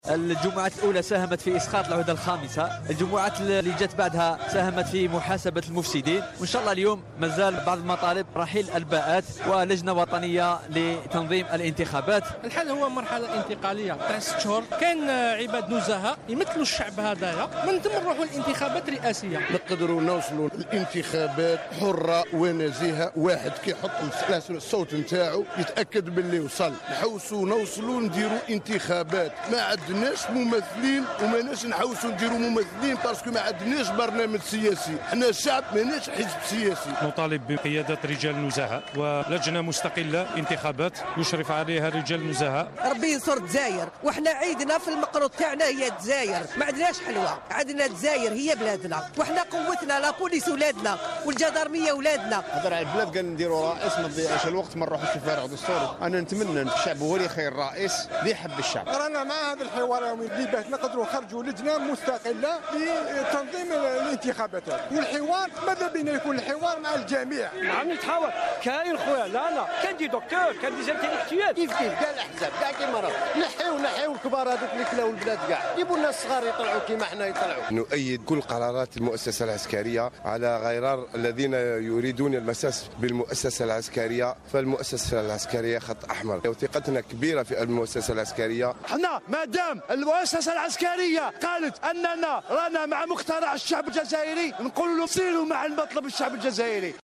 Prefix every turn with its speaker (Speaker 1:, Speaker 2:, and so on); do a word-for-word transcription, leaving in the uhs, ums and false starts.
Speaker 1: الجمعات الأولى ساهمت في إسقاط العهدة الخامسة، الجمعات اللي جت بعدها ساهمت في محاسبة المفسدين، وإن شاء الله اليوم مازال بعض المطالب رحيل الباءات ولجنة وطنية لتنظيم الانتخابات.
Speaker 2: الحال هو مرحلة انتقالية تاع ست شهور، كان عباد نزهاء يمثلوا الشعب هذايا، من ثم نروحوا الانتخابات الرئاسية.
Speaker 3: نقدروا نوصلوا الانتخابات حرة ونزيهة، واحد كيحط الصوت نتاعو يتأكد باللي وصل. نحوسوا نوصلوا نديروا انتخابات، ما عندناش ممثلين وماناش نحوسوا نديروا ممثلين باسكو ما عندناش برنامج سياسي، حنا شعب ماناش حزب سياسي.
Speaker 4: نطالب بقيادة رجال نزهاء ولجنة مستقلة انتخابات يشرف عليها رجال نزهاء.
Speaker 5: ربي ينصر الجزائر، وحنا عيدنا في المقروض تاعنا هي الجزائر، ما عندناش حلوة، عندنا الجزائر هي بلادنا، وحنا قوتنا لا بوليس ولادنا والجدارمية ولادنا.
Speaker 6: هضر على البلاد قال نديروا رئيس ما نضيعش الوقت، ما نروحوش لفارغ دستوري. انا نتمنى ان الشعب هو اللي يخير رئيس اللي يحب الشعب.
Speaker 7: رانا مع هذا الحوار اليومي اللي باه نقدروا نخرجوا لجنه مستقله لتنظيم الانتخابات، والحوار ماذا بينا يكون الحوار مع الجميع.
Speaker 8: عم نتحاور كاين خويا، لا لا كان دي دكتور، كان دي انتلكتويال،
Speaker 6: كيف كيف كاع الاحزاب كاع كيما راه نحيو نحيو الكبار هذوك اللي كلاو البلاد كاع، جيبوا لنا الصغار يطلعوا كيما احنا يطلعوا.
Speaker 3: نؤيد كل قرارات المؤسسة العسكرية على غرار الذين يريدون المساس بالمؤسسة العسكرية، فالمؤسسة العسكرية خط أحمر، وثقتنا كبيرة في المؤسسة العسكرية.
Speaker 9: احنا ما دام المؤسسة العسكرية قالت أننا رانا مع مقترح الشعب الجزائري، نقول له سيروا مع المطلب الشعب الجزائري.